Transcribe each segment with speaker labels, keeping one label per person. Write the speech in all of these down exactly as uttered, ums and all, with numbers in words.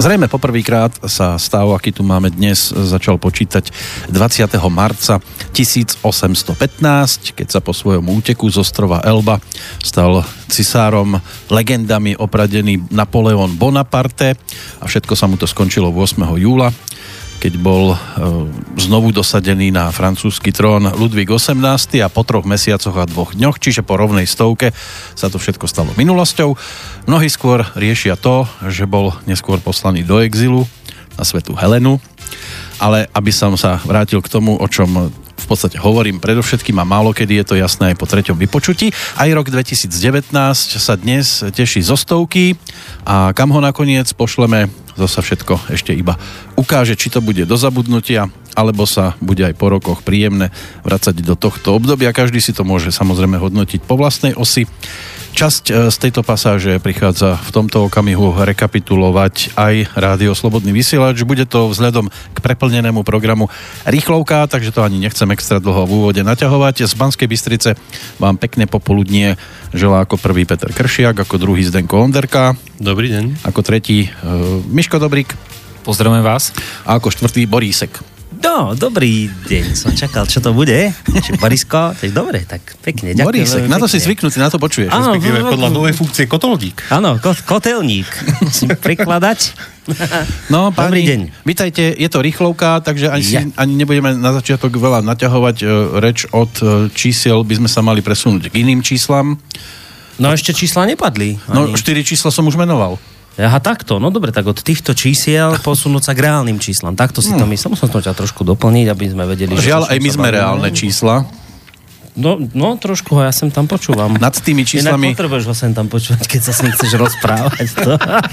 Speaker 1: Zrejme poprvýkrát sa stav, aký tu máme dnes, začal počítať dvadsiateho marca tisícosemstopätnásť, keď sa po svojom úteku z ostrova Elba stal cisárom legendami opradený Napoleon Bonaparte a všetko sa mu to skončilo ôsmeho júla, keď bol e, znovu dosadený na francúzsky trón Ludvík osemnásty a po troch mesiacoch a dvoch dňoch, čiže po rovnej stovke, sa to všetko stalo minulosťou. Mnohí skôr riešia to, že bol neskôr poslaný do exilu na svätú Helenu, ale aby som sa vrátil k tomu, o čom v podstate hovorím predovšetkým a málo kedy je to jasné aj po treťom vypočutí. Aj rok dvetisícdevätnásť sa dnes teší zo stovky a kam ho nakoniec pošleme, to sa všetko ešte iba ukáže, či to bude do zabudnutia, alebo sa bude aj po rokoch príjemné vracať do tohto obdobia. Každý si to môže samozrejme hodnotiť po vlastnej osi. Časť z tejto pasáže prichádza v tomto okamihu rekapitulovať aj Rádio Slobodný vysielač. Bude to vzhľadom k preplnenému programu rýchlovka, takže to ani nechcem extra dlho v úvode naťahovať. Z Banskej Bystrice vám pekné popoludnie želá ako prvý Peter Kršiak, ako druhý Zdenko Onderka.
Speaker 2: Dobrý deň.
Speaker 1: Ako tretí uh, Miško Dobrík.
Speaker 3: Pozdravujem vás.
Speaker 1: A ako štvrtý Borísek.
Speaker 4: No, dobrý deň. Som čakal, čo to bude. Čiže Borisko, to je dobre, tak pekne. Ďakujem.
Speaker 1: Borísek, na to si zvyknutý, na to počuješ.
Speaker 4: Áno,
Speaker 2: respektíve podľa novej funkcie kotolník.
Speaker 4: Áno, ko- kotelník. Musím prikladať.
Speaker 1: No, páni,
Speaker 4: Dobrý deň.
Speaker 1: Vítajte, je to rýchlovka, takže ani,
Speaker 4: Ja.
Speaker 1: si, ani nebudeme na začiatok veľa naťahovať. E, reč od e, čísiel by sme sa mali presunúť k iným číslam.
Speaker 4: No ešte čísla nepadli.
Speaker 1: No,
Speaker 4: Ani.
Speaker 1: štyri čísla som už menoval.
Speaker 4: Aha, takto. No dobre, tak od týchto čísiel posunúť sa k reálnym číslam. Takto si to myslím. Musím to ťa trošku doplniť, aby sme vedeli.
Speaker 1: Žiaľ, aj my sme reálne čísla.
Speaker 4: No, no, trošku ho ja sem tam počúvam.
Speaker 1: Nad tými číslami...
Speaker 4: Inak potrebuješ ho sem tam počúvať, keď sa s ním chceš rozprávať. To.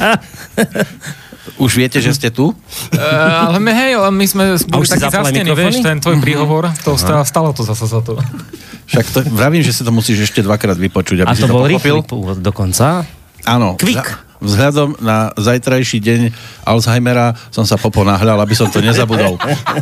Speaker 1: Už viete, že ste tu?
Speaker 3: Uh, ale my, hej, ale my sme boli takí zasnení, vieš, ten tvoj príhovor, to stalo, stalo to zasa za to.
Speaker 1: Však to, vravím, že si to musíš ešte dvakrát vypočuť, aby
Speaker 4: A
Speaker 1: si
Speaker 4: to
Speaker 1: to
Speaker 4: bol
Speaker 1: pochopil.
Speaker 4: rýchly pôvod dokonca.
Speaker 1: Áno.
Speaker 4: Kvik.
Speaker 1: Vzhľadom na zajtrajší deň Alzheimera som sa poponáhľal, aby som to nezabudol.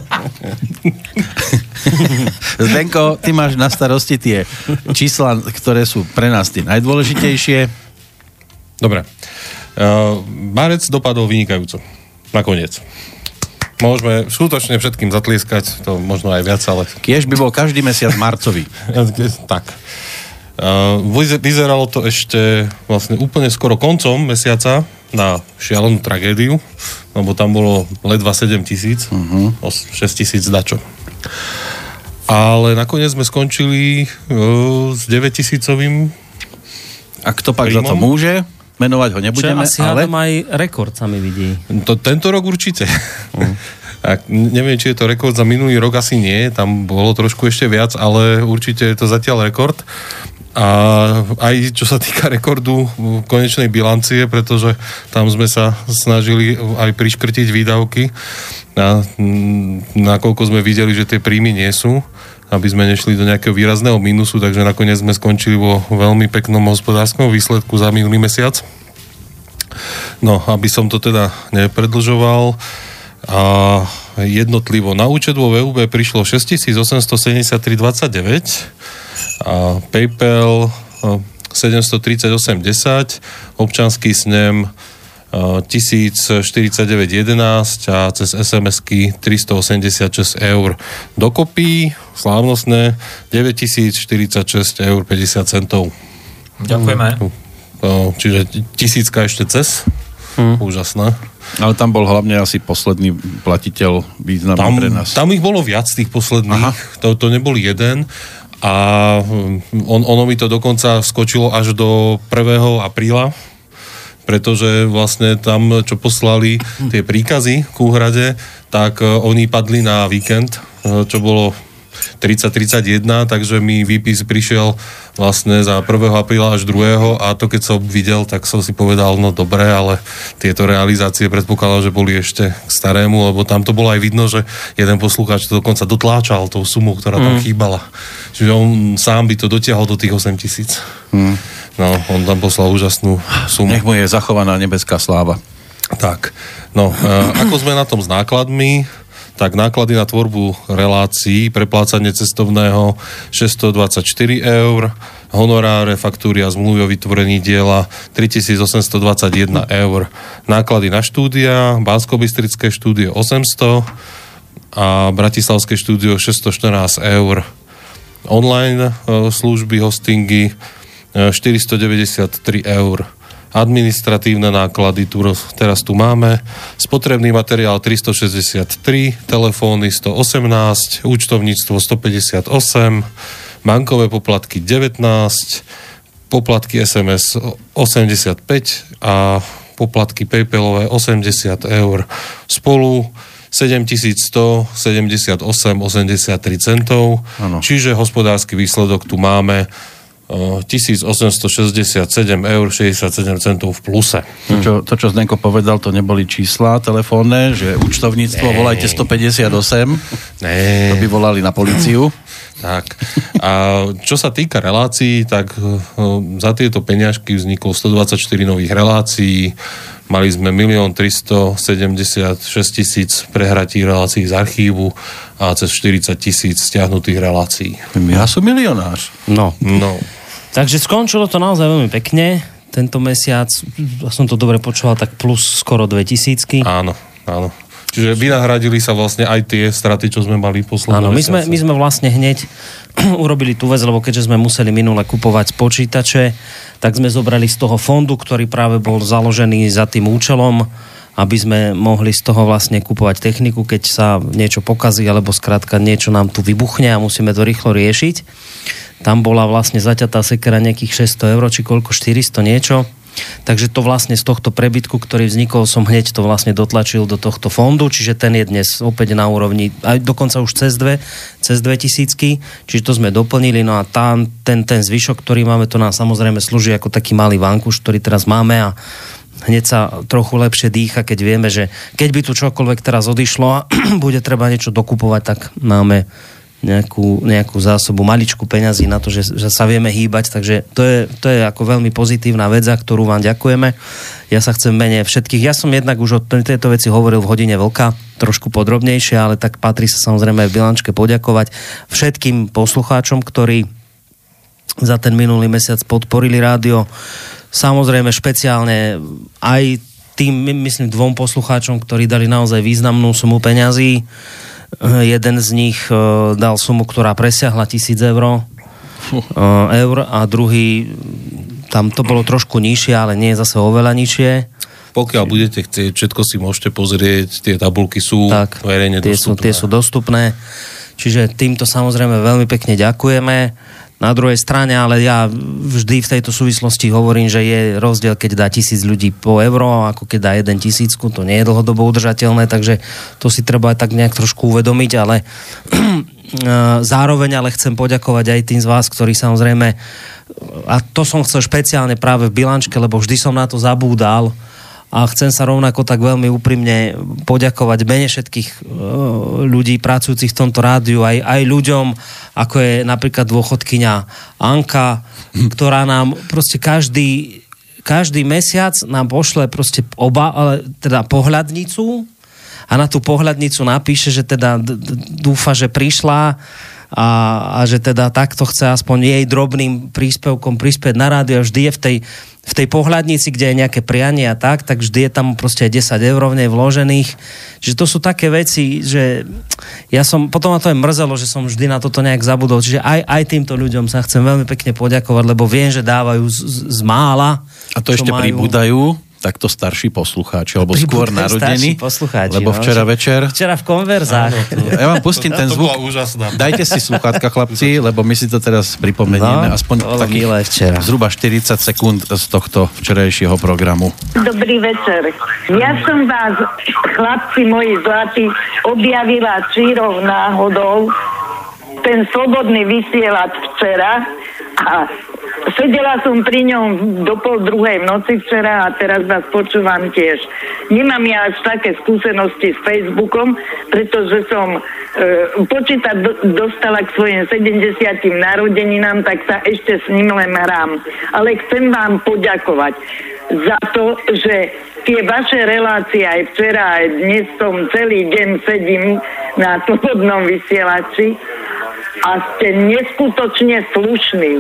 Speaker 1: Zdenko, ty máš na starosti tie čísla, ktoré sú pre nás tie najdôležitejšie.
Speaker 2: Dobre. Uh, marec dopadol vynikajúco. Nakoniec. Môžeme skutočne všetkým zatlieskať, to možno aj viac, ale...
Speaker 1: Kiež by bol každý mesiac marcový.
Speaker 2: Tak. Uh, vyzeralo to ešte vlastne úplne skoro koncom mesiaca na šialenú tragédiu, lebo tam bolo ledva sedem tisíc, uh-huh. šesť tisíc dačo. Ale nakoniec sme skončili uh, s deväť tisícovým.
Speaker 1: A kto pak za to môže? Menovať ho nebudeme,
Speaker 4: Čo asi
Speaker 1: ale...
Speaker 4: hádam aj rekord sa mi vidí.
Speaker 2: To, tento rok určite. Uh. A neviem, či je to rekord za minulý rok, asi nie, tam bolo trošku ešte viac, ale určite je to zatiaľ rekord. A aj čo sa týka rekordu konečnej bilancie, pretože tam sme sa snažili aj priškrtiť výdavky, a nakoľko sme videli, že tie príjmy nie sú, aby sme nešli do nejakého výrazného mínusu, takže nakoniec sme skončili vo veľmi peknom hospodárskom výsledku za minulý mesiac. No, aby som to teda nepredlžoval, a jednotlivo na účet vo vé ú bé prišlo šesťtisíc osemstosedemdesiattri dvadsaťdeväť a PayPal sedemstotridsaťosem desať, občanský snem tisícštyridsaťdeväť jedenásť a cez es em esky tristoosemdesiatšesť eur. Dokopy slávnostné deväťtisícštyridsaťšesť eur päťdesiat centov.
Speaker 3: Ďakujeme.
Speaker 2: Čiže tisícka ešte cez. Hmm. Úžasné.
Speaker 1: Ale tam bol hlavne asi posledný platiteľ významný
Speaker 2: tam,
Speaker 1: pre nás.
Speaker 2: Tam ich bolo viac tých posledných. To, to nebol jeden. A on, ono mi to dokonca skočilo až do prvého apríla, pretože vlastne tam, čo poslali tie príkazy k úhrade, tak oni padli na víkend, čo bolo tridsať tridsaťjeden, takže mi výpis prišiel vlastne za prvého apríla až druhého a to keď som videl, tak som si povedal, no dobre, ale tieto realizácie predpokladal, že boli ešte k starému, lebo tam to bolo aj vidno, že jeden poslucháč to dokonca dotláčal tou sumou, ktorá tam mm. chýbala. Čiže on sám by to dotiahol do tých osem tisíc. Mm. No, on tam poslal úžasnú sumu.
Speaker 1: Nech mu je zachovaná nebeská sláva.
Speaker 2: Tak, no, e, ako sme na tom s nákladmi, tak náklady na tvorbu relácií, preplácanie cestovného šesťstodvadsaťštyri eur, honoráre, faktúry a zmluvy o vytvorení diela tritisícosemstodvadsaťjeden eur. Náklady na štúdia, Banskobystrické štúdio osemsto a Bratislavské štúdio šesťstoštrnásť eur. Online služby, hostingy štyristodeväťdesiattri eur. Administratívne náklady tu, teraz tu máme. Spotrebný materiál tristošesťdesiattri, telefóny stoosemnásť, účtovníctvo stopäťdesiatosem, bankové poplatky devätnásť, poplatky es em es osemdesiatpäť a poplatky PayPalové osemdesiat eur. Spolu sedemtisícstosedemdesiatosem osemdesiattri centov. Ano. Čiže hospodársky výsledok tu máme tisícosemstošesťdesiatsedem eur šesťdesiatsedem centov v pluse.
Speaker 1: To čo, to, čo Zdenko povedal, to neboli čísla telefónne, že účtovníctvo, nee. Volajte stopäťdesiatosem. Nee. To by volali na políciu.
Speaker 2: Tak. A čo sa týka relácií, tak za tieto peňažky vzniklo stodvadsaťštyri nových relácií. Mali sme milión tristosedemdesiatšesť tisíc prehratí relácií z archívu a cez štyridsať tisíc stiahnutých relácií.
Speaker 1: Ja som milionář.
Speaker 4: No.
Speaker 2: No.
Speaker 4: Takže skončilo to naozaj veľmi pekne. Tento mesiac, ja som to dobre počúval, tak plus skoro dve tisícky.
Speaker 2: Áno, áno. Čiže vynahradili sa vlastne aj tie straty, čo sme mali posledné.
Speaker 4: Áno, my sme, my sme vlastne hneď urobili tú vec, lebo keďže sme museli minule kupovať počítače, tak sme zobrali z toho fondu, ktorý práve bol založený za tým účelom, aby sme mohli z toho vlastne kupovať techniku, keď sa niečo pokazí, alebo skrátka niečo nám tu vybuchne a musíme to rýchlo riešiť. Tam bola vlastne zaťatá sekera nejakých šesťsto eur, či koľko, štyristo niečo. Takže to vlastne z tohto prebytku, ktorý vznikol, som hneď to vlastne dotlačil do tohto fondu, čiže ten je dnes opäť na úrovni, aj dokonca už cez dve, cez dve tisícky, čiže to sme doplnili, no a tam ten, ten zvyšok, ktorý máme, to nám samozrejme slúži ako taký malý vankuš, ktorý teraz máme a hneď sa trochu lepšie dýcha, keď vieme, že keď by tu čokoľvek teraz odišlo a bude treba niečo dokupovať, tak máme nejakú, nejakú zásobu, maličku peňazí na to, že, že sa vieme hýbať, takže to je, to je ako veľmi pozitívna vec, za ktorú vám ďakujeme. Ja sa chcem mene všetkých, ja som jednak už o tejto veci hovoril v Hodine Vlka, trošku podrobnejšie, ale tak patrí sa samozrejme v bilančke poďakovať všetkým poslucháčom, ktorí za ten minulý mesiac podporili rádio. Samozrejme špeciálne aj tým, myslím, dvom poslucháčom, ktorí dali naozaj významnú sumu peňazí. Jeden z nich uh, dal sumu, ktorá presiahla tisíc eur, uh, eur a druhý, tam to bolo trošku nižšie, ale nie je zase oveľa nižšie.
Speaker 2: Pokiaľ budete chcieť, všetko si môžete pozrieť, tie tabulky sú tak, verejne
Speaker 4: tie
Speaker 2: dostupné.
Speaker 4: Sú, tie sú dostupné, čiže týmto samozrejme veľmi pekne ďakujeme. Na druhej strane, ale ja vždy v tejto súvislosti hovorím, že je rozdiel, keď dá tisíc ľudí po euro, ako keď dá jeden tisícku, to nie je dlhodobo udržateľné, takže to si treba aj tak nejak trošku uvedomiť, ale zároveň ale chcem poďakovať aj tým z vás, ktorí samozrejme, a to som chcel špeciálne práve v bilančke, lebo vždy som na to zabúdal, a chcem sa rovnako tak veľmi úprimne poďakovať mene všetkých ľudí pracujúcich v tomto rádiu, aj, aj ľuďom, ako je napríklad dôchodkyňa Anka, ktorá nám proste každý, každý mesiac nám pošle proste oba, ale teda pohľadnicu a na tú pohľadnicu napíše, že teda d- d- dúfa, že prišla a, a že teda takto chce aspoň jej drobným príspevkom prispieť na rádio. Vždy je v tej v tej pohľadnici, kde je nejaké prianie a tak, tak vždy je tam proste aj desať eur v nej vložených. Čiže to sú také veci, že ja som, potom ma to aj mrzelo, že som vždy na toto nejak zabudol. Čiže aj, aj týmto ľuďom sa chcem veľmi pekne poďakovať, lebo viem, že dávajú z, z mála.
Speaker 1: A to ešte majú... pribúdajú takto starší poslucháči, alebo skôr narodení. Lebo včera no, večer...
Speaker 4: Včera v konverzách.
Speaker 1: Áno, ja vám pustím ten zvuk. Dajte si slúchadka, chlapci, lebo my si to teraz pripomenieme. No, aspoň takých zhruba štyridsať sekúnd z tohto včerajšieho programu.
Speaker 5: Dobrý večer. Ja som vás, chlapci moji zlatí, objavila čírov náhodou ten slobodný vysielač včera a sedela som pri ňom do pol druhej v noci včera a teraz vás počúvam tiež. Nemám ja až také skúsenosti s Facebookom, pretože som e, počítať do, dostala k svojim sedemdesiatym narodeninám, tak sa ešte s ním len hrám. Ale chcem vám poďakovať za to, že tie vaše relácie aj včera, aj dnes som celý deň sedím na slobodnom vysielači a ste neskutočne slušní.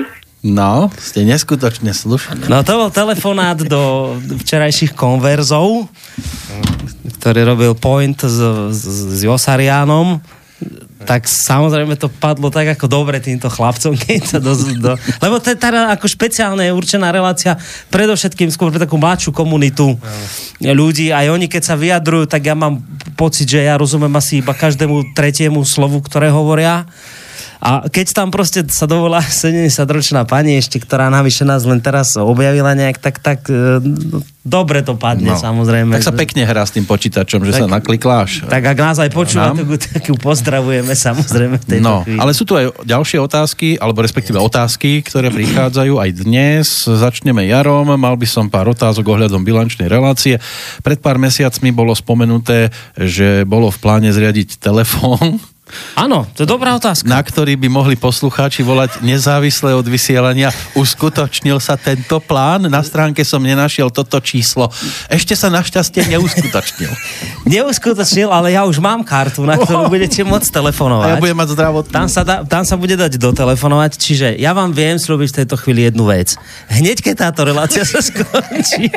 Speaker 1: No, ste neskutočne slušní.
Speaker 4: No to bol telefonát do včerajších konverzov, ktorý robil Point s, s, s Josariánom. Tak samozrejme to padlo tak ako dobre týmto chlapcom, keď sa do, do, lebo to je teda ako špeciálne určená relácia predovšetkým skôr pre takú mladšiu komunitu ľudí. Aj oni, keď sa vyjadrujú, tak ja mám pocit, že ja rozumiem asi iba každému tretiemu slovu, ktoré hovoria. A keď tam proste sa dovolá sedemdesiatročná pani ešte, ktorá navyše nás len teraz objavila nejak, tak, tak e, dobre to padne, no, samozrejme.
Speaker 1: Tak sa pekne hrá s tým počítačom, že tak, sa naklikláš.
Speaker 4: Tak ak nás aj počúva, tak, tak ju pozdravujeme samozrejme v tejto
Speaker 1: No,
Speaker 4: chvíli.
Speaker 1: ale sú tu aj ďalšie otázky, alebo respektíve otázky, ktoré prichádzajú aj dnes. Začneme Jarom. Mal by som pár otázok ohľadom bilančnej relácie. Pred pár mesiacmi bolo spomenuté, že bolo v pláne zriadiť telefón.
Speaker 4: Áno, to je dobrá otázka.
Speaker 1: Na ktorý by mohli poslucháči volať nezávisle od vysielania. Uskutočnil sa tento plán? Na stránke som nenašiel toto číslo. Ešte sa našťastie neuskutočnil.
Speaker 4: Neuskutočnil, ale ja už mám kartu, na ktorú budete môcť telefonovať.
Speaker 1: A ja budem mať zdravotnú.
Speaker 4: Tam sa, da, tam sa bude dať dotelefonovať, čiže ja vám viem slúbiť v tejto chvíli jednu vec. Hneď, keď táto relácia sa skončí.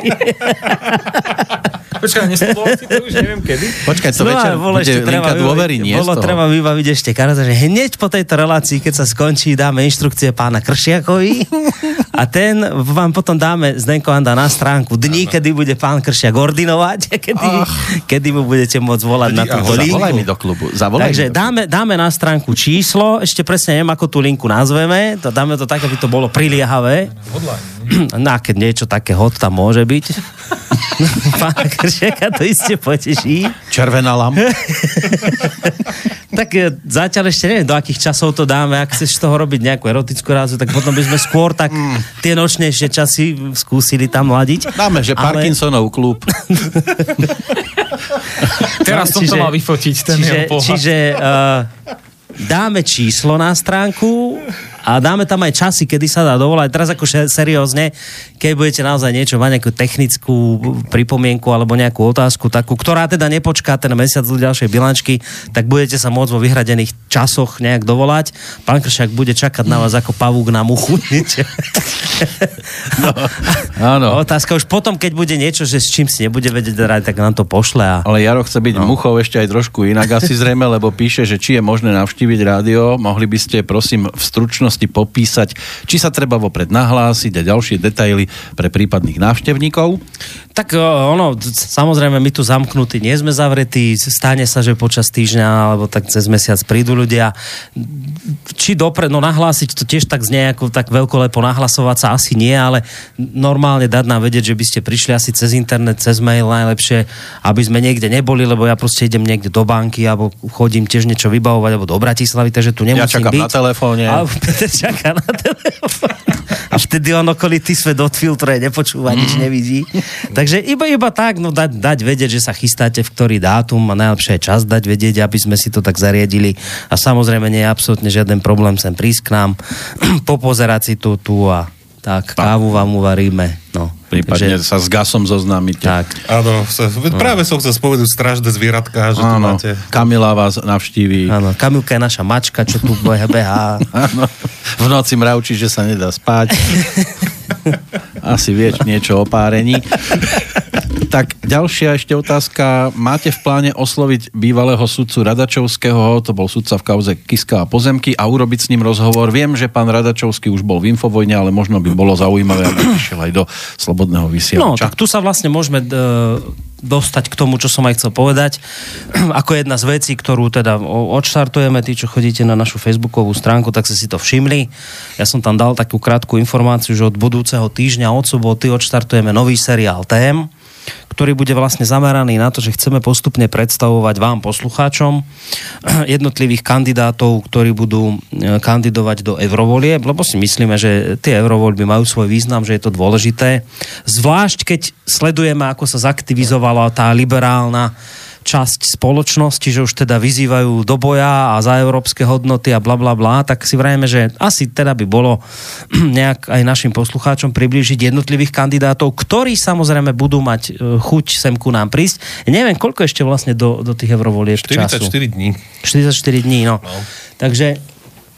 Speaker 3: Počkaj, nesľuboval si to už neviem kedy.
Speaker 1: Počkaj, to no, večer bude linka dôvery, nie
Speaker 4: bolo treba vybaviť ešte karta, že hneď po tejto relácii, keď sa skončí, dáme inštrukcie pána Kršiakovi a ten vám potom dáme Zdenko Anda na stránku dní, kedy bude pán Kršiak ordinovať a kedy, kedy mu budete môcť volať na tú linku.
Speaker 1: Zavolaj mi do klubu. Zavolaj
Speaker 4: Takže dáme, dáme na stránku číslo, ešte presne neviem, ako tú linku nazveme, to dáme to tak, aby to bolo priliehavé. No a keď niečo také hot tam môže byť. Pána Kršiaka to iste poteší.
Speaker 1: Červená lampa.
Speaker 4: Tak zatiaľ ešte neviem, do akých časov to dáme. Ak chceš z toho robiť nejakú erotickú reláciu, tak potom by sme skôr tak mm. tie nočnejšie časy skúsili tam ladiť.
Speaker 1: Dáme, že Ale... Parkinsonov klub.
Speaker 3: Teraz som to mal vyfotiť, ten
Speaker 4: čiže,
Speaker 3: jeho pohľad.
Speaker 4: Čiže uh, dáme číslo na stránku a dáme tam aj časy, kedy sa dá dovolať. Teraz ako seriózne, keď budete naozaj niečo mať, nejakú technickú pripomienku alebo nejakú otázku takú, ktorá teda nepočká ten mesiac do ďalšej bilančky, tak budete sa môcť vo vyhradených časoch nejak dovolať. Pán Kršiak bude čakať na vás ako pavúk na muchu.
Speaker 1: No, áno.
Speaker 4: Otázka už potom, keď bude niečo, že s čím si nebude vedieť rád, tak nám to pošle. A...
Speaker 1: Ale Jaro chce byť no. muchou ešte aj trošku inak asi zrejme, lebo píše, že či je možné navštíviť rádio. Mohli by ste, prosím, v stručnosti popísať, či sa treba vopred nahlásiť a ďalšie detaily pre prípadných návštevníkov?
Speaker 4: Tak ono, samozrejme, my tu zamknutí nie sme zavretí, stane sa, že počas týždňa alebo tak cez mesiac prídu ľudia. Či dopred, no nahlásiť to tiež tak znie ako tak veľkolepo, nahlasovať sa asi nie, ale normálne dať nám vedieť, že by ste prišli asi cez internet, cez mail najlepšie, aby sme niekde neboli, lebo ja proste idem niekde do banky alebo chodím tiež niečo vybavovať alebo do Bratislavy, takže tu nemusím byť.
Speaker 1: Ja čakám byť. na telefóne.
Speaker 4: A Peter čaká na telefóne. A vtedy on okolitý svet odfiltruje, nepočúva, mm. nič nevidí. Takže iba, iba tak, no dať, dať vedieť, že sa chystáte v ktorý dátum a najlepšie je čas dať vedieť, aby sme si to tak zariadili. A samozrejme nie je absolútne žiaden problém sem prísť k nám, popozerať si to tu a tak, kávu vám uvaríme. No.
Speaker 1: Prípadne že... sa s gasom zoznámite.
Speaker 4: Tak.
Speaker 2: Áno, sa, práve som chcel spovedať strážne zvieratka, že tu máte.
Speaker 1: Kamila vás navštíví.
Speaker 4: Áno, Kamilka je naša mačka, čo tu behá.
Speaker 1: Áno, v noci mravčí, že sa nedá spať. Asi vieš niečo o párení. Tak ďalšia ešte otázka. Máte v pláne osloviť bývalého sudcu Radačovského, to bol sudca v kauze Kiska a pozemky, a urobiť s ním rozhovor? Viem, že pán Radačovský už bol v Infovojne, ale možno by bolo zaujímavé, aby išiel aj do Slobodného vysielača.
Speaker 4: No, tak tu sa vlastne môžeme d- dostať k tomu, čo som aj chcel povedať. Ako jedna z vecí, ktorú teda odštartujeme, tí, čo chodíte na našu facebookovú stránku, tak ste si to všimli. Ja som tam dal takú krátku informáciu, že od budúceho týždňa od soboty odštartujeme nový seriál tém, ktorý bude vlastne zameraný na to, že chceme postupne predstavovať vám, poslucháčom, jednotlivých kandidátov, ktorí budú kandidovať do eurovolieb, lebo si myslíme, že tie eurovoľby majú svoj význam, že je to dôležité. Zvlášť, keď sledujeme, ako sa zaktivizovala tá liberálna časť spoločnosti, že už teda vyzývajú do boja a za európske hodnoty a bla bla bla, tak si vrajeme, že asi teda by bolo nejak aj našim poslucháčom priblížiť jednotlivých kandidátov, ktorí samozrejme budú mať chuť sem ku nám prísť. Neviem, koľko ešte vlastne do, do tých eurovolieb času.
Speaker 2: štyridsaťštyri dní.
Speaker 4: štyridsaťštyri dní, no. no. Takže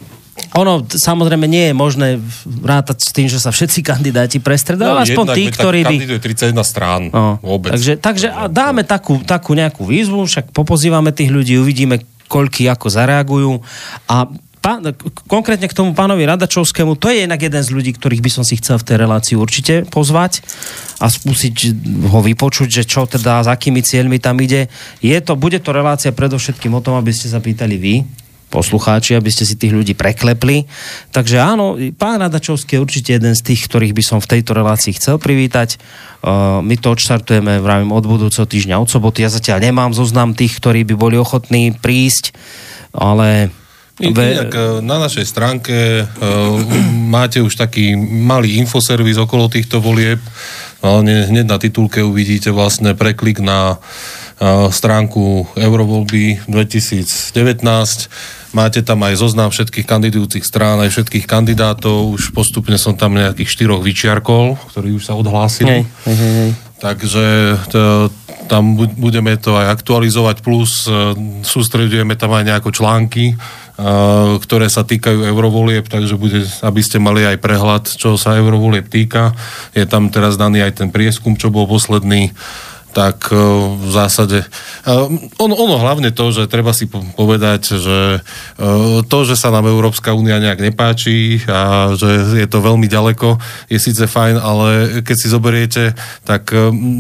Speaker 4: Ono samozrejme nie je možné rátať s tým, že sa všetci kandidáti prestredajú,
Speaker 2: no,
Speaker 4: aspoň tí, ktorí by...
Speaker 2: Kandiduje tridsaťjeden strán
Speaker 4: no,
Speaker 2: vôbec.
Speaker 4: Takže, takže dáme takú, takú nejakú výzvu, však popozývame tých ľudí, uvidíme, koľky ako zareagujú a pán, konkrétne k tomu pánovi Radačovskému, to je jednak jeden z ľudí, ktorých by som si chcel v tej relácii určite pozvať a skúsiť ho vypočuť, že čo teda, s akými cieľmi tam ide. Je to, bude to relácia predovšetkým o tom, aby ste sa pýtali vy, poslucháči, aby ste si tých ľudí preklepli. Takže áno, pán Radačovský je určite jeden z tých, ktorých by som v tejto relácii chcel privítať. Uh, my to odštartujeme, vravím, od budúceho týždňa, od soboty. Ja zatiaľ nemám zoznam tých, ktorí by boli ochotní prísť, ale...
Speaker 2: Inak, na našej stránke uh, máte už taký malý infoservis okolo týchto volieb. Hneď na titulke uvidíte vlastne preklik na uh, stránku Eurovoľby dvetisícdevätnásť. Máte tam aj zoznam všetkých kandidujúcich strán, aj všetkých kandidátov. Už postupne som tam nejakých štyroch vyčiarkol, ktorí už sa odhlásili. Hej, hej, hej. Takže to, tam budeme to aj aktualizovať, plus uh, sústredujeme tam aj nejako články, uh, ktoré sa týkajú eurovolieb, takže bude, aby ste mali aj prehľad, čo sa eurovolieb týka. Je tam teraz daný aj ten prieskum, čo bol posledný. Tak v zásade ono, ono hlavne to, že treba si povedať, že to, že sa nám Európska únia nejak nepáči a že je to veľmi ďaleko, je síce fajn, ale keď si zoberiete, tak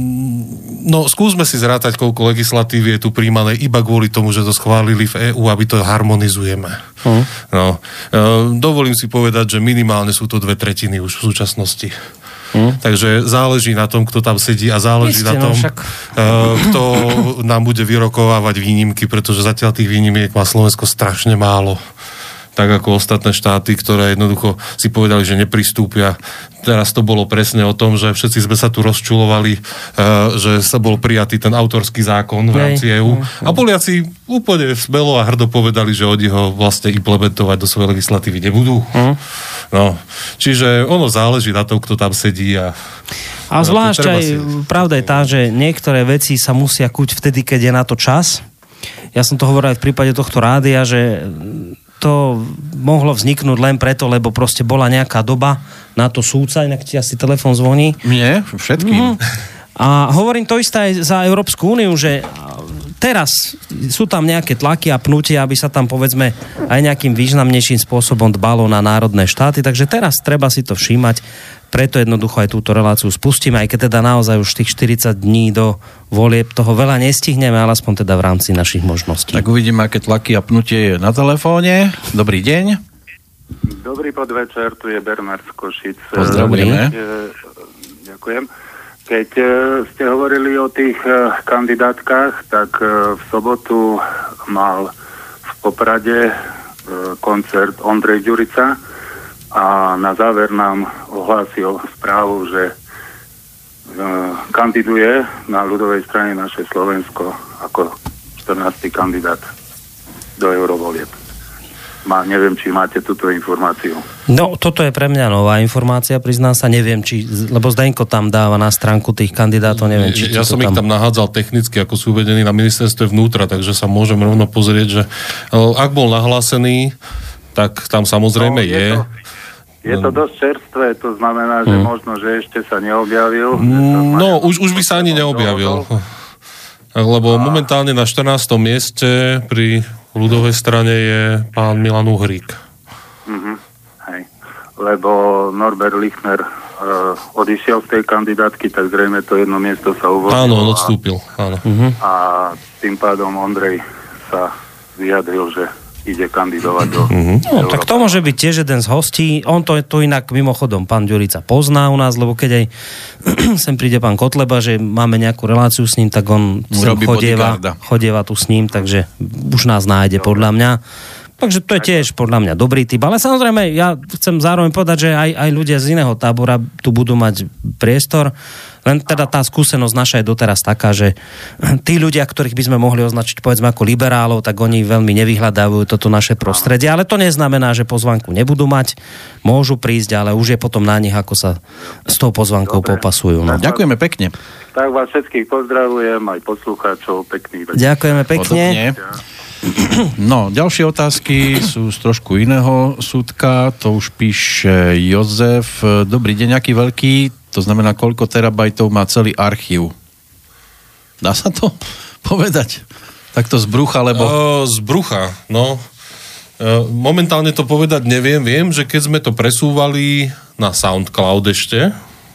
Speaker 2: no skúsme si zrátať, koľko legislatívy je tu príjmané iba kvôli tomu, že to schválili v é ú, aby to harmonizujeme. Uh-huh. No, dovolím si povedať, že minimálne sú to dve tretiny už v súčasnosti. Hmm. Takže záleží na tom, kto tam sedí a záleží Isté, na tom, no však... uh, kto nám bude vyrokovávať výnimky, pretože zatiaľ tých výnimiek má Slovensko strašne málo. Tak ako ostatné štáty, ktoré jednoducho si povedali, že nepristúpia. Teraz to bolo presne o tom, že všetci sme sa tu rozčulovali, uh, že sa bol prijatý ten autorský zákon v rámci é ú. A Poliaci úplne smelo a hrdo povedali, že oni ho vlastne implementovať do svojej legislatívy nebudú. Hmm. No, čiže ono záleží na tom, kto tam sedí a...
Speaker 4: A zvlášť aj, si... pravda je tá, že niektoré veci sa musia kuť vtedy, keď je na to čas. Ja som to hovoril aj v prípade tohto rádia, že to mohlo vzniknúť len preto, lebo proste bola nejaká doba na to súca, inak ti asi telefon zvoní.
Speaker 1: Nie, všetkým.
Speaker 4: Mm-hmm. A hovorím to isté aj za Európsku úniu, že teraz sú tam nejaké tlaky a pnutia, aby sa tam povedzme aj nejakým významnejším spôsobom dbalo na národné štáty, takže teraz treba si to všímať, preto jednoducho aj túto reláciu spustíme, aj keď teda naozaj už tých štyridsať dní do volieb toho veľa nestihneme, ale aspoň teda v rámci našich možností.
Speaker 1: Tak uvidíme, aké tlaky a pnutie je na telefóne. Dobrý deň.
Speaker 6: Dobrý podvečer, tu je Bernard z Košic.
Speaker 1: Pozdravujeme.
Speaker 6: Ďakujem. Keď ste hovorili o tých kandidátkach, tak v sobotu mal v Poprade koncert Ondrej Ďurica a na záver nám ohlásil správu, že kandiduje na ľudovej strane Naše Slovensko ako štrnásty kandidát do eurovolieb. Má, neviem, či máte túto informáciu.
Speaker 4: No, toto je pre mňa nová informácia, priznám sa, neviem, či, lebo Zdenko tam dáva na stránku tých kandidátov, neviem, či...
Speaker 2: Ja som tam... ich tam nahádzal technicky, ako sú uvedení na ministerstve vnútra, takže sa môžem rovno pozrieť, že ak bol nahlásený, tak tam samozrejme no, je... je. To...
Speaker 6: Je to dosť čerstvé, to znamená, že hmm. možno, že ešte sa neobjavil.
Speaker 2: No, už, už by sa ani neobjavil. Lebo a... momentálne na štrnástom mieste pri ľudovej strane je pán Milan Uhrík.
Speaker 6: Mm-hmm. Hej. Lebo Norbert Lichner uh, odišiel z tej kandidátky, tak zrejme to jedno miesto sa uvoľnilo.
Speaker 2: Áno, on odstúpil. Áno.
Speaker 6: Uh-huh. A tým pádom Ondrej sa vyjadril, že ide kandidovať do...
Speaker 4: Uh-huh. No, tak to môže byť tiež jeden z hostí. On to, to inak mimochodom pán Ďurica pozná u nás, lebo keď aj sem príde pán Kotleba, že máme nejakú reláciu s ním, tak on chodieva, chodieva tu s ním, takže už nás nájde podľa mňa. Takže to je tiež podľa mňa dobrý typ. Ale samozrejme, ja chcem zároveň povedať, že aj, aj ľudia z iného tábora tu budú mať priestor. Len teda tá skúsenosť naša je doteraz taká, že tí ľudia, ktorých by sme mohli označiť povedzme ako liberálov, tak oni veľmi nevyhľadávajú toto naše prostredie. Ale to neznamená, že pozvánku nebudú mať. Môžu prísť, ale už je potom na nich, ako sa s tou pozvánkou Dobre. popasujú. No.
Speaker 1: Ďakujeme pekne.
Speaker 6: Tak vás všetkých pozdravujem, aj poslucháčov. Pekný večer.
Speaker 4: Ďakujeme pekne. Podobne.
Speaker 1: No, ďalšie otázky sú z trošku iného súdka. To už píše Jozef. Dobrý deň, aký veľký, to znamená, koľko terabajtov má celý archív? Dá sa to povedať? Takto z brucha, lebo...
Speaker 2: Uh, z brucha, no. Uh, momentálne to povedať neviem. Viem, že keď sme to presúvali na SoundCloud ešte,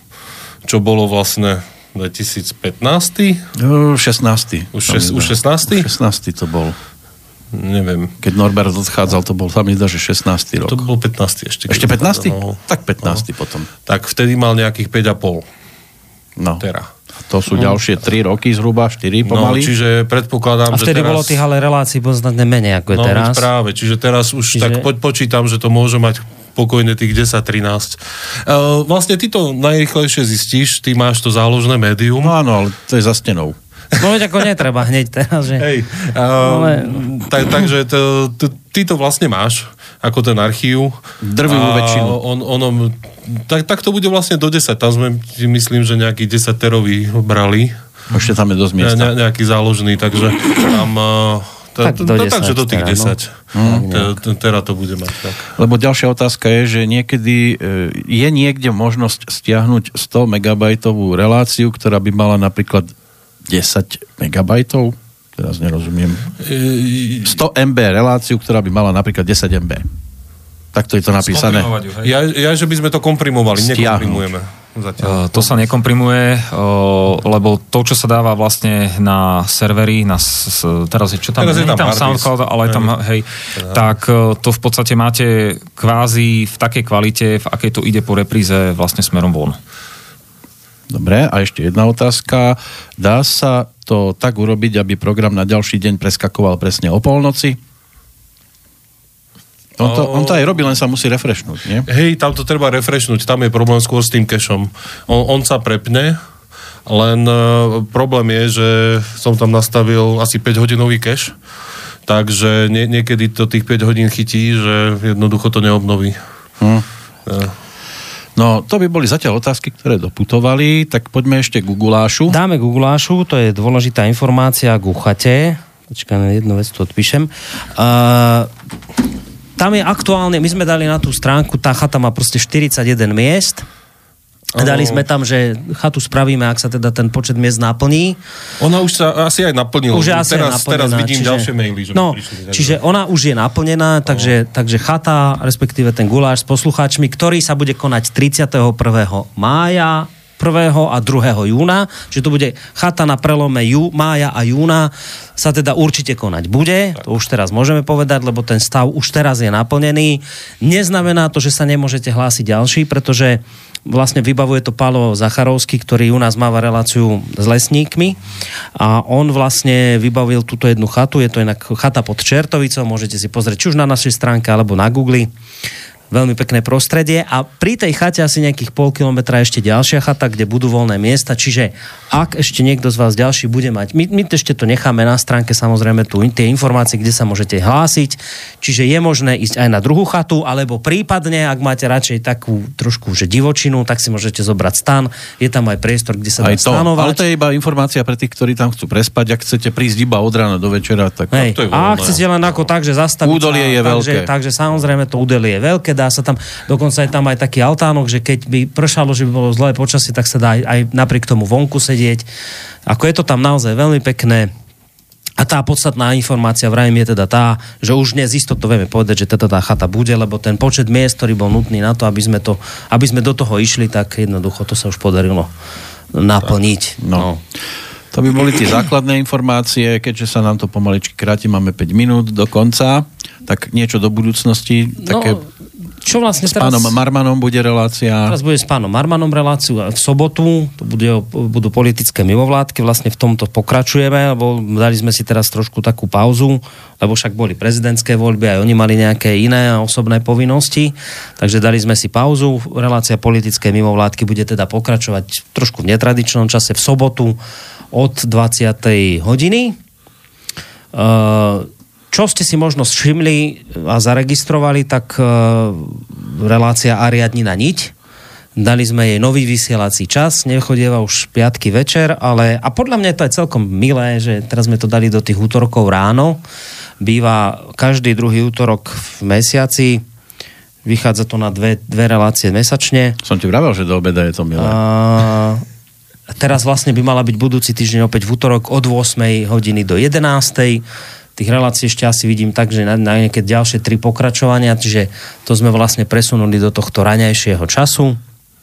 Speaker 2: čo bolo vlastne dvetisícpätnásť?
Speaker 1: Uh, šestnásť.
Speaker 2: Už, šes, už šestnásť?
Speaker 1: šestnásť to bol.
Speaker 2: Neviem.
Speaker 1: Keď Norbert odchádzal, to bol, sa mi zdá, že šestnásty rok.
Speaker 2: To bol pätnásty ešte.
Speaker 1: Ešte pätnásty?
Speaker 2: No.
Speaker 1: Tak pätnásty no. Potom.
Speaker 2: Tak vtedy mal nejakých päť a pol.
Speaker 1: No.
Speaker 2: Tera.
Speaker 1: To sú ďalšie tri roky zhruba, štyri pomaly.
Speaker 2: No, čiže predpokladám, že teraz...
Speaker 4: A vtedy bolo tých ale relácií podstatne menej, ako je
Speaker 2: no,
Speaker 4: teraz.
Speaker 2: No, práve, čiže teraz už čiže... tak po, počítam, že to môže mať pokojne tých desať trinásť. Uh, vlastne ty to najrýchlejšie zistíš, ty máš to záložné médium.
Speaker 1: No áno, ale to je za stenou.
Speaker 4: No veď ako netreba hneď teraz, že...
Speaker 2: Hej, uh,
Speaker 4: ale...
Speaker 2: tak, takže to, to, ty to vlastne máš, ako ten archív.
Speaker 1: Drvivú väčšinu.
Speaker 2: On, ono, tak, tak to bude vlastne do desať. Tam sme, myslím, že nejaký desať terový brali.
Speaker 1: Ešte tam je dosť miesta.
Speaker 2: Ne, nejaký záložný, takže tam... Ta,
Speaker 4: tak do desať.
Speaker 2: Takže do tých
Speaker 4: teda,
Speaker 2: desať.
Speaker 1: No.
Speaker 2: Mm. Teraz to bude mať tak.
Speaker 1: Lebo ďalšia otázka je, že niekedy je niekde možnosť stiahnuť sto megabajtovú reláciu, ktorá by mala napríklad desať megabajtov? Teraz nerozumiem. sto megabajtov reláciu, ktorá by mala napríklad desať megabajtov. Takto je to napísané.
Speaker 2: Ja, ja, že by sme to komprimovali, Stiahnuť. nekomprimujeme.
Speaker 3: Uh, to sa nekomprimuje, uh, lebo to, čo sa dáva vlastne na servery, na s, teraz je čo tam?
Speaker 2: Teraz je tam,
Speaker 3: tam SoundCloud, ale aj tam, hej, tak uh, to v podstate máte kvázi v takej kvalite, v akej to ide po repríze vlastne smerom von.
Speaker 1: Dobre, a ešte jedna otázka. Dá sa to tak urobiť, aby program na ďalší deň preskakoval presne o polnoci? On to, on to aj robí, len sa musí refreshnúť, nie?
Speaker 2: Hej, tam to treba refreshnúť, tam je problém skôr s tým cachom. On, on sa prepne, len uh, problém je, že som tam nastavil asi päť hodinový cache, takže nie, niekedy to tých päť hodín chytí, že jednoducho to neobnoví.
Speaker 1: Hm. Ja. No, to by boli zatiaľ otázky, ktoré doputovali, tak poďme ešte k gulášu.
Speaker 4: Dáme gulášu, to je dôležitá informácia k uchate. Počkaj, jednu vec tu odpíšem. Uh, Tam je aktuálne, my sme dali na tú stránku, tá chata má proste štyridsaťjeden miest. A dali sme tam, že chatu spravíme, ak sa teda ten počet miest naplní.
Speaker 2: Ona už sa asi aj naplnila.
Speaker 4: Už asi
Speaker 2: teraz,
Speaker 4: naplnená,
Speaker 2: teraz vidím
Speaker 4: čiže,
Speaker 2: ďalšie maily. Že
Speaker 4: no,
Speaker 2: prišli,
Speaker 4: čiže ona už je naplnená, takže, takže chata, respektíve ten guláš s poslucháčmi, ktorý sa bude konať tridsiateho prvého mája, prvého a druhého júna, že to bude chata na prelome jú, mája a júna sa teda určite konať bude, tak. To už teraz môžeme povedať, lebo ten stav už teraz je naplnený. Neznamená to, že sa nemôžete hlásiť ďalší, pretože vlastne vybavuje to Pálo Zacharovský, ktorý u nás máva reláciu s lesníkmi a on vlastne vybavil túto jednu chatu, je to inak chata pod Čertovicou, môžete si pozrieť či už na našej stránke alebo na Google. Veľmi pekné prostredie a pri tej chate asi nejakých pol kilometra ešte ďalšia chata, kde budú voľné miesta, čiže ak ešte niekto z vás ďalší bude mať, my, my ešte to necháme na stránke samozrejme tu tie informácie, kde sa môžete hlásiť, čiže je možné ísť aj na druhú chatu, alebo prípadne, ak máte radšej takú trošku že divočinu, tak si môžete zobrať stan, je tam aj priestor, kde sa dá stanovať.
Speaker 1: Ale to je iba informácia pre tých, ktorí tam chcú prespať, ak chcete prísť iba od rána do večera, tak
Speaker 4: hej,
Speaker 1: to je
Speaker 4: voľné. A ak chcete len ako tak, že zastaviť
Speaker 1: údolie je
Speaker 4: takže,
Speaker 1: veľké.
Speaker 4: Takže samozrejme to údolie je veľké, dá sa tam, dokonca je tam aj taký altánok, že keď by pršalo, že by bolo zlé počasie, tak sa dá aj, aj napriek tomu vonku sedieť. Ako je to tam naozaj veľmi pekné. A tá podstatná informácia vrajím je teda tá, že už dnes isto to vieme povedať, že teda tá chata bude, lebo ten počet miest, ktorý bol nutný na to, aby sme, to, aby sme do toho išli, tak jednoducho to sa už podarilo naplniť.
Speaker 1: No. To by boli tie základné informácie, keďže sa nám to pomaličky kráti, máme päť minút do konca, tak niečo do budúcnosti, také...
Speaker 4: No, čo vlastne
Speaker 1: s pánom
Speaker 4: teraz,
Speaker 1: Marmanom bude relácia.
Speaker 4: Teraz bude s pánom Marmanom reláciu a v sobotu to bude, budú politické mimovládky, vlastne v tomto pokračujeme, lebo dali sme si teraz trošku takú pauzu, lebo však boli prezidentské voľby, aj oni mali nejaké iné osobné povinnosti, takže dali sme si pauzu. Relácia politické mimovládky bude teda pokračovať trošku v netradičnom čase v sobotu od dvadsiatej hodiny. Uh, Čo ste si možno všimli a zaregistrovali, tak uh, relácia Ariadnina niť Dali sme jej nový vysielací čas, nechodieva už piatky večer, ale a podľa mňa to je celkom milé, že teraz sme to dali do tých útorokov ráno. Býva každý druhý útorok v mesiaci. Vychádza to na dve, dve relácie mesačne.
Speaker 1: Som ti vravel, že do obeda je to milé.
Speaker 4: A teraz vlastne by mala byť budúci týždeň opäť v útorok od ôsmej hodiny do jedenástej. Tých relácií ešte asi vidím tak, že na, na nejaké ďalšie tri pokračovania, čiže to sme vlastne presunuli do tohto raňajšieho času.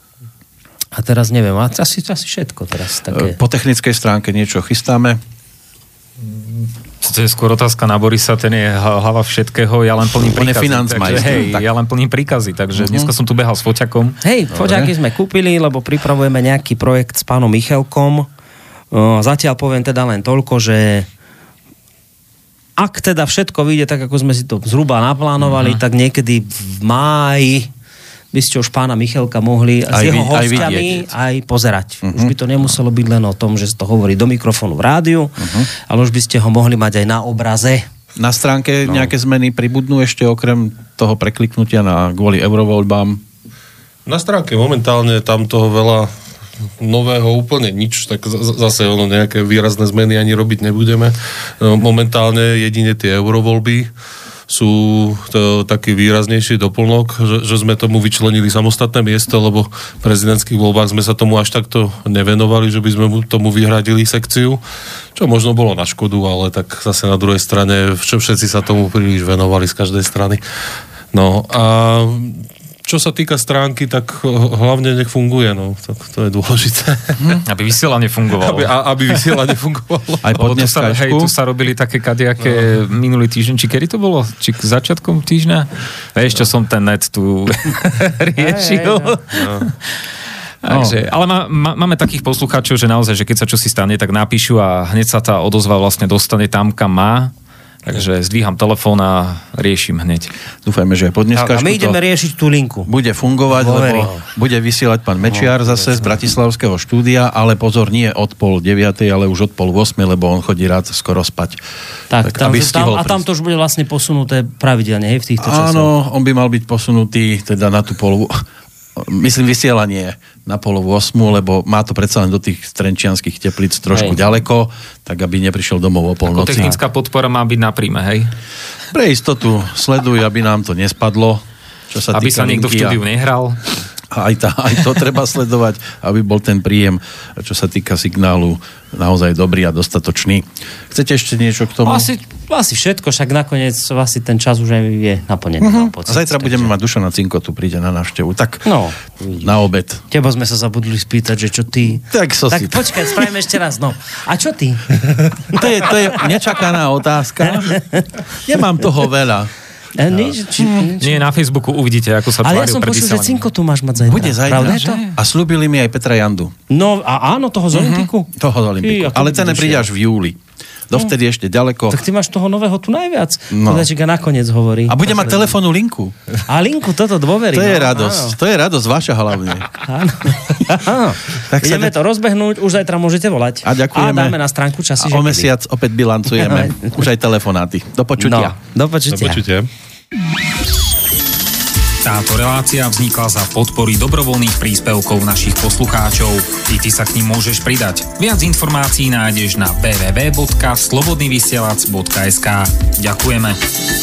Speaker 4: A teraz neviem, asi, asi všetko teraz. Také.
Speaker 1: Po technickej stránke niečo chystáme?
Speaker 3: To je skôr otázka na Borisa, ten je hlava všetkého, ja len plním príkazy. Takže, hej, tak. ja len plním príkazy, takže uh-huh. dneska som tu behal s foťakom.
Speaker 4: Hej, foťaky sme kúpili, lebo pripravujeme nejaký projekt s pánom Michalkom. Zatiaľ poviem teda len toľko, že ak teda všetko vyjde tak, ako sme si to zhruba naplánovali, uh-huh. tak niekedy v máji by ste už pána Michalka mohli aj s jeho vy, hostiami aj, aj pozerať. Uh-huh. Už by to nemuselo byť len o tom, že sa to hovorí do mikrofónu v rádiu, uh-huh. ale už by ste ho mohli mať aj na obraze.
Speaker 1: Na stránke no. nejaké zmeny pribudnú ešte okrem toho prekliknutia na kvôli eurovoľbám?
Speaker 2: Na stránke momentálne tam toho veľa nového úplne nič, tak zase ono nejaké výrazné zmeny ani robiť nebudeme. Momentálne jedine tie eurovoľby sú to taký výraznejší doplnok, že, že sme tomu vyčlenili samostatné miesto, lebo v prezidentských voľbách sme sa tomu až takto nevenovali, že by sme tomu vyhradili sekciu, čo možno bolo na škodu, ale tak zase na druhej strane všetci sa tomu príliš venovali z každej strany. No a čo sa týka stránky, tak hlavne nech funguje, no. To, to je dôležité.
Speaker 3: Hm. Aby vysielanie fungovalo.
Speaker 2: Aby, a, aby vysielanie fungovalo.
Speaker 1: Aj pod
Speaker 3: tu sa, hej, tu sa robili také kadejaké no. minulý týždeň, či kedy to bolo? Či k začiatkom týždňa? Vieš, čo som ten net tu riešil. No. Takže, ale má, má, máme takých poslucháčov, že naozaj, že keď sa čosi stane, tak napíšu a hneď sa tá odozva vlastne dostane tam, kam má. Takže zdvíham telefón a riešim hneď.
Speaker 1: Dúfajme, že po dneskažku
Speaker 4: a my ideme riešiť tú linku.
Speaker 1: Bude fungovať, Hovery. Lebo bude vysielať pán Mečiar no, zase z bratislavského štúdia, ale pozor, nie od pol deviatej, ale už od pol osmej, lebo on chodí rád skoro spať.
Speaker 4: Tak, tak tam, aby tam, a tam to už bude vlastne posunuté pravidelne, hej, v týchto časoch.
Speaker 1: Áno, on by mal byť posunutý teda na tú polu... Myslím vysielanie na pol osmu, lebo má to predsa len do tých trenčianskych teplíc trošku hej. ďaleko, tak aby neprišiel domov o polnoci.
Speaker 3: Ako technická podpora má byť na príjme, hej?
Speaker 1: Pre istotu sleduj, aby nám to nespadlo. Čo sa
Speaker 3: aby sa niekto v štúdiu nehral.
Speaker 1: Aj, tá, aj to treba sledovať, aby bol ten príjem, čo sa týka signálu, naozaj dobrý a dostatočný. Chcete ešte niečo k tomu?
Speaker 4: Asi, asi všetko, však nakoniec asi ten čas už aj je naplnený.
Speaker 1: Uh-huh. A zajtra budeme mať Dušana Cinkotu, príde na návštevu. Tak
Speaker 4: no,
Speaker 1: na obed.
Speaker 4: Teba sme sa zabudli spýtať, že čo ty...
Speaker 1: Tak, so
Speaker 4: tak počkaj, spravíme ešte raz. No. A čo ty?
Speaker 1: To je, to je nečakaná otázka. Nemám toho veľa.
Speaker 4: A nič, či, nič.
Speaker 3: Nie, na Facebooku uvidíte, ako sa
Speaker 4: tváril pred vysielaním. Ale ja som počul, že Cinko tu máš mať zajtra.
Speaker 1: Bude zajtra, že? A slúbili mi aj Petra Jandu.
Speaker 4: No a áno, toho z Olympiku?
Speaker 1: Uh-huh. Toho z Olympiku. Ale ten príde až v júli. Dovtedy ešte ďaleko.
Speaker 4: Tak ty máš toho nového tu najviac. No. Podačík a nakoniec hovorí.
Speaker 1: A bude mať telefónnu linku.
Speaker 4: A linku, toto dôverí.
Speaker 1: To je no, radosť. Áno. To je radosť vaša hlavne.
Speaker 4: Áno. Tak ideme sa... to rozbehnúť, už zajtra môžete volať.
Speaker 1: A ďakujeme.
Speaker 4: A dáme na stránku časy.
Speaker 1: A o mesiac opäť bilancujeme. Už aj telefonáty. Do počutia.
Speaker 4: No, do počutia.
Speaker 2: Do počutia.
Speaker 3: Táto relácia vznikla za podpory dobrovoľných príspevkov našich poslucháčov. I ty sa k nim môžeš pridať. Viac informácií nájdeš na w w w bodka slobodnyvysielac bodka es ka. Ďakujeme.